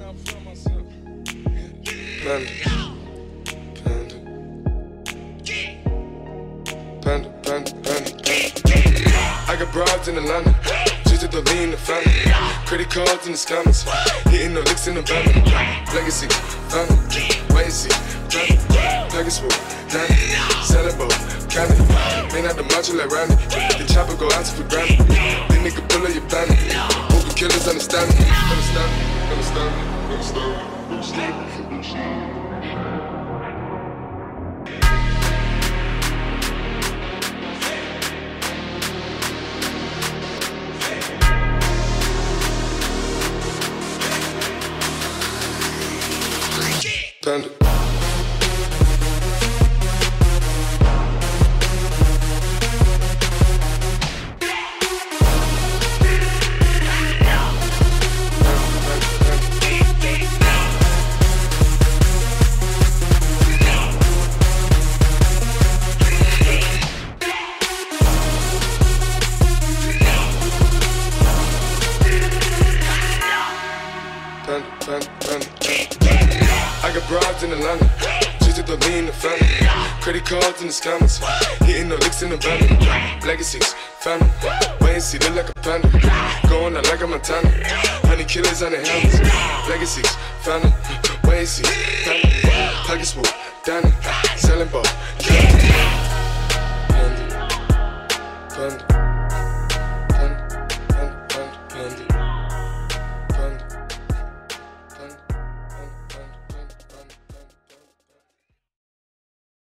Panda, panda, panda, panda, panda. I got broads in Atlanta, just to lean the family. Credit cards in the scammers, hitting the licks in the van. Legacy, family, wait and see, family. Package full, Danny, selling both, candy. Man out the macho like Randy, the chopper go out for granted. This nigga pull up your bandit, moving killers understand me, understand me, understand me, understand me, understand me, understand me. Panda. I got broads in Atlanta, just to lean the family. Credit cards in the scammers, hitting the licks in the van. Legacies, family, wait and see, look like a panda. Going out like a Montana, honey killers on the helmets. Legacies, family, wait and see, family. Pockets full, Danny, selling ball,